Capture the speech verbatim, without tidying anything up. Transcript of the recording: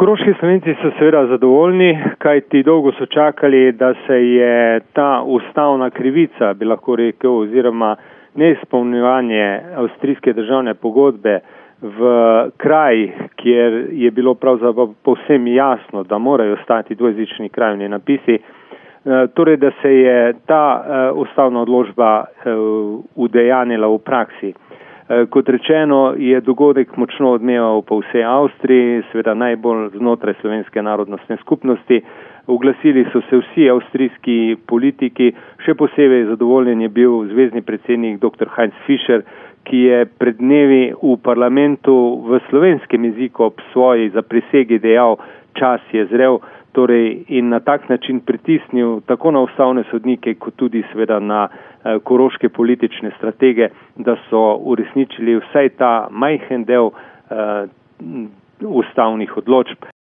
Koroški Slovenci so seveda zadovoljni, kajti dolgo so čakali, da se je ta ustavna krivica, bi lahko rekel, oziroma neizpolnjevanje avstrijske državne pogodbe v krajih, kjer je bilo pravzaprav povsem jasno, da morajo stati dvojezični krajevni napisi, torej da se je ta ustavna odločba udejanila v praksi. Kot rečeno, je dogodek močno odmeval po vsej Avstriji, seveda najbolj znotraj slovenske narodnostne skupnosti. Oglasili so se vsi avstrijski politiki, še posebej zadovoljen je bil zvezni predsednik doktor Heinz Fischer, ki je pred dnevi v parlamentu v slovenskem jeziku ob svoji zaprisegi dejal, čas je zrel, torej in na tak način pritisnil tako na ustavne sodnike, kot tudi seveda na eh, koroške politične stratege, da so uresničili vsaj ta majhen del eh, ustavnih odločb.